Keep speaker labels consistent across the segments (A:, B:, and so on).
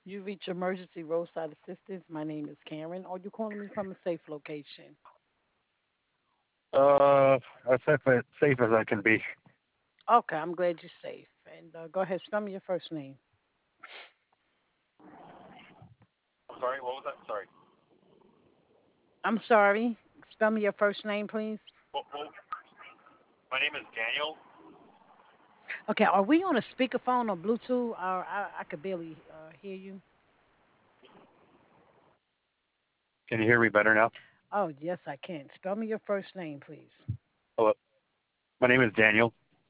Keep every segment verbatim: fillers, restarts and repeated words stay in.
A: You reach emergency roadside assistance. My name is Karen. Are you calling me from a safe location?
B: Uh, as safe as, safe as I can be.
A: Okay, I'm glad you're safe. And uh, go ahead, spell me your first name.
B: I'm sorry, what was that? Sorry.
A: I'm sorry. Spell me your first name, please.
B: Well, well, my name is Daniel.
A: Okay, are we on a speakerphone or Bluetooth? Or I, I could barely uh, hear you.
B: Can you hear me better now?
A: Oh, yes, I can. Spell me your first name, please.
B: Hello. My name is Daniel.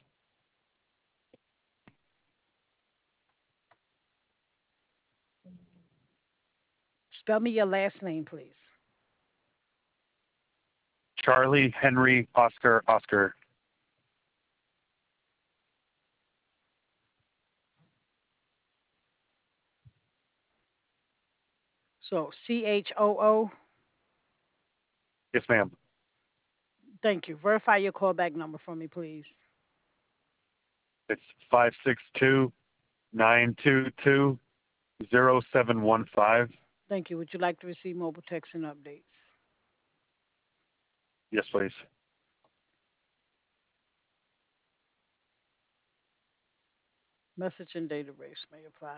A: Spell me your last name, please.
B: Charlie Henry Oscar Oscar.
A: So C H O O.
B: Yes, ma'am.
A: Thank you. Verify your callback number for me, please.
B: It's five six two nine two two zero seven one five.
A: Thank you. Would you like to receive mobile text and updates?
B: Yes, please.
A: Message and data rates may apply.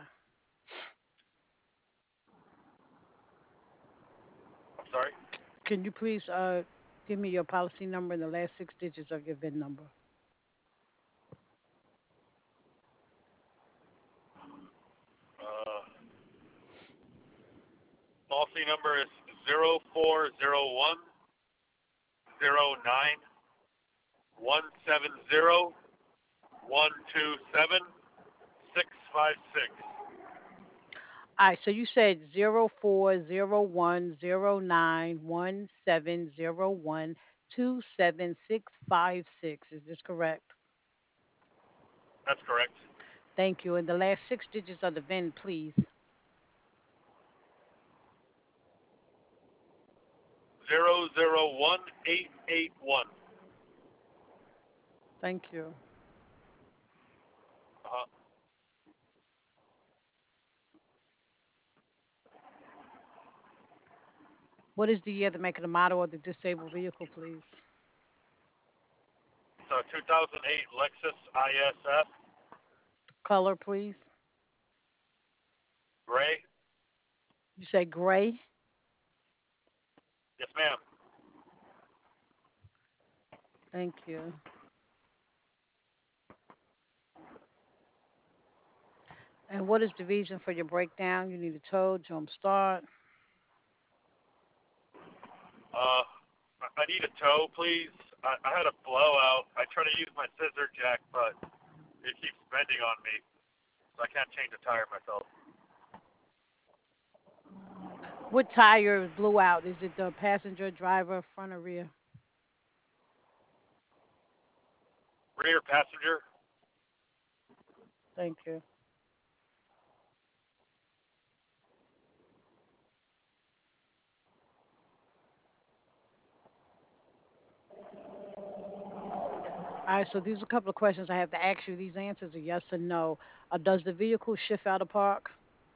B: I'm sorry.
A: Can you please uh, give me your policy number and the last six digits of your V I N number?
B: Uh, policy number is zero four zero one zero nine one seven zero one two seven six five six.
A: All right, so you said zero four zero one zero nine one seven zero one two seven six five six. Is this correct?
B: That's correct.
A: Thank you. And the last six digits of the V I N, please.
B: Zero zero one eight eight one.
A: Thank you.
B: Uh-huh.
A: What is the year, the make, and the model of the disabled vehicle, please?
B: It's a two thousand eight Lexus I S F
A: Color, please.
B: gray.
A: You say gray.
B: Yes, ma'am.
A: Thank you. And what is the reason for your breakdown? You need a tow, jump start.
B: Uh, I need a tow, please. I, I had a blowout. I try to use my scissor jack, but it keeps bending on me, so I can't change the tire myself.
A: What tire blew out? Is it the passenger, driver, front, or rear?
B: Rear passenger.
A: Thank you. All right, so these are a couple of questions I have to ask you. These answers are yes or no. Uh, does the vehicle shift out of park?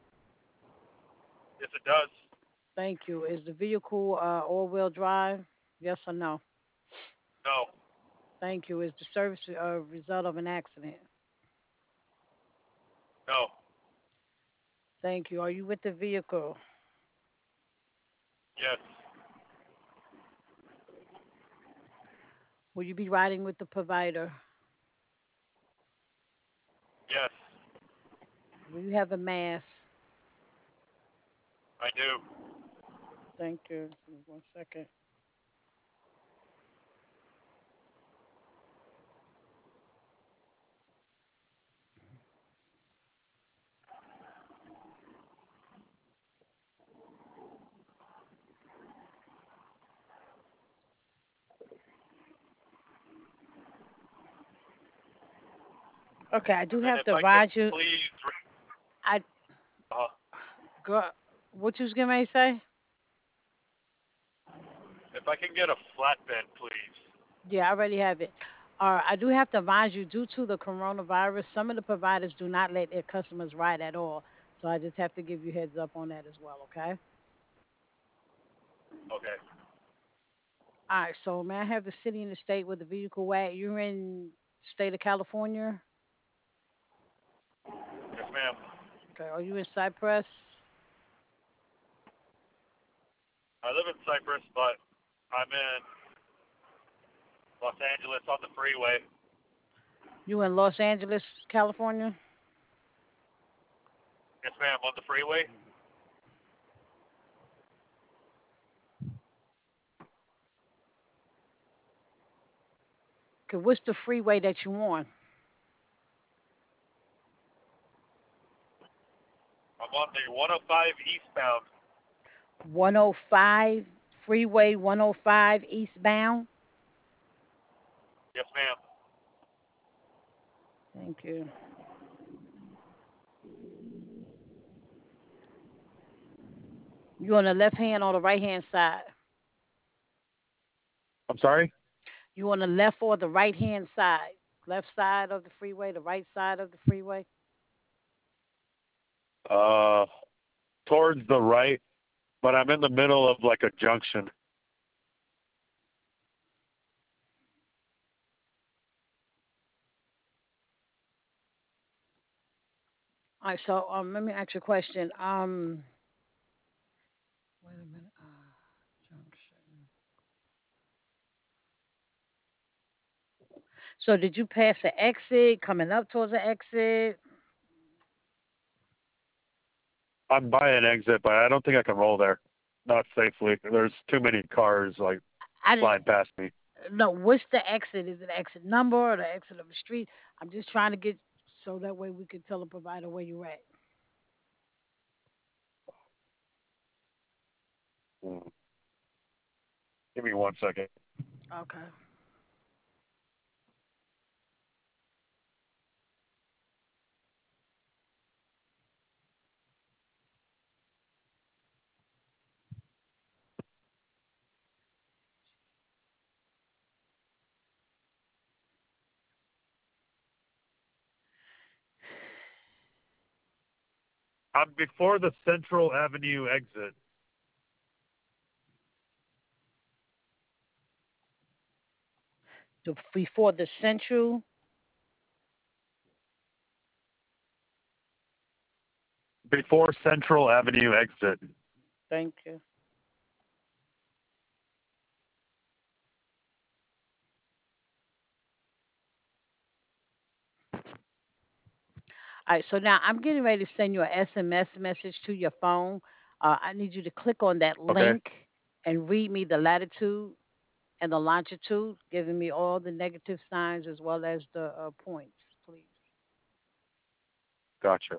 B: Yes, it does.
A: Thank you. Is the vehicle uh, all-wheel drive? Yes or no?
B: No,
A: Thank you. Is the service a result of an accident?
B: no,
A: Thank you. Are you with the vehicle?
B: yes,
A: Will you be riding with the provider?
B: yes,
A: Will you have a mask?
B: I do.
A: Thank you. One second. Okay, I do
B: And
A: have
B: if
A: to
B: I could
A: ride you.
B: please,
A: I
B: uh,
A: go. What you was getting ready to say?
B: if I can get a flatbed, please.
A: Yeah, I already have it. Uh, I do have to advise you, due to the coronavirus, some of the providers do not let their customers ride at all. So I just have to give you heads up on that as well, okay?
B: Okay.
A: All right, so may I have the city and the state where the vehicle at? You're in state of California?
B: Yes, ma'am.
A: Okay, are you in Cypress?
B: I live in Cyprus, but I'm in Los Angeles on the freeway.
A: You in Los Angeles, California?
B: Yes, ma'am. On the freeway.
A: Okay, what's the freeway that you on?
B: I'm on the one oh five eastbound.
A: one oh five, Freeway one oh five eastbound?
B: Yes, ma'am.
A: Thank you. You on the left hand or the right hand side?
B: I'm sorry.
A: You on the left or the right hand side? Left side of the freeway, the right side of the freeway?
B: Uh, towards the right, but I'm in the middle of like a junction.
A: All right, so um, let me ask you a question. Um, wait a minute. Uh, junction. So did you pass the exit, coming up towards the exit?
B: I'm by an exit, but I don't think I can roll there. Not safely. There's too many cars like
A: I didn't.
B: flying past me.
A: No, what's the exit? Is it the exit number or the exit of the street? I'm just trying to get so that way we can tell the provider where you're at.
B: Hmm. Give me one second.
A: Okay.
B: I'm before the Central Avenue exit.
A: The, before the central.
B: Before Central Avenue exit.
A: Thank you. All right, so now I'm getting ready to send you a S M S message to your phone. Uh, I need you to click on that
B: Okay.
A: link and read me the latitude and the longitude, giving me all the negative signs as well as the uh, points, please.
B: Gotcha.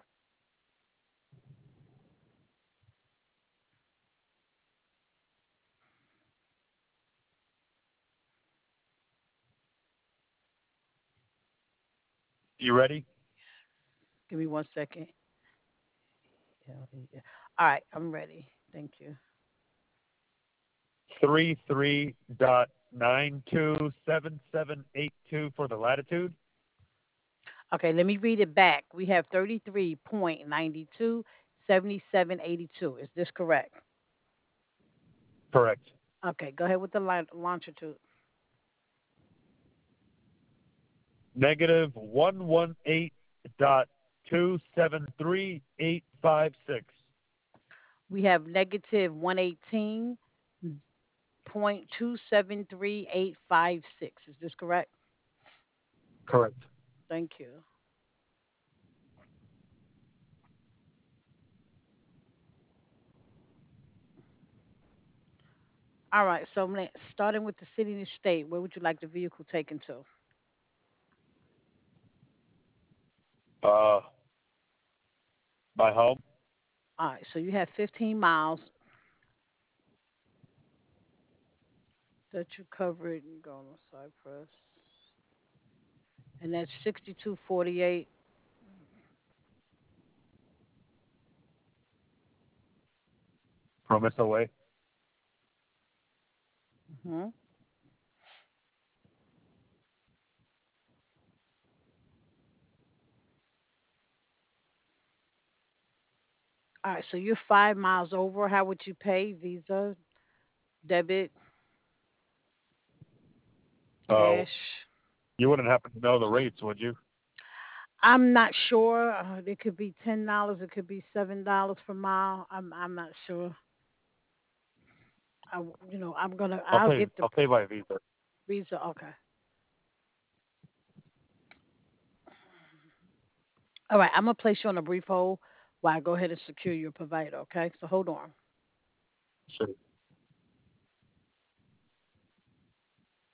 B: You ready?
A: Give me one second. Yeah, yeah. All right, I'm ready. Thank you.
B: Three three dot nine two seven seven eight two for the latitude.
A: Okay, let me read it back. We have thirty-three point nine two seven seven eight two. Is this correct?
B: Correct.
A: Okay, go ahead with the li- longitude.
B: Negative one one eight dot two seven three eight five six.
A: We have negative one eighteen point two seven three eight five six. Is this correct?
B: Correct.
A: Thank you. All right, so I'm gonna- starting with the city and the state, where would you like the vehicle taken to?
B: Uh, my home.
A: All right, so you have fifteen miles that you covered and going to Cypress, and that's sixty-two forty-eight.
B: Promise away.
A: Mm-hmm. All right, so you're five miles over. How would you pay? Visa, debit,
B: Uh,
A: cash?
B: you wouldn't happen to know the rates, would you?
A: I'm not sure. Uh, it could be ten dollars. It could be seven dollars per mile. I'm I'm not sure. I w- you know I'm gonna
B: I'll
A: I'll
B: pay.
A: get the
B: I'll pay by Visa.
A: visa. Okay. All right. I'm gonna place you on a brief hold while I go ahead and secure your provider. Okay. So hold on.
B: Sure.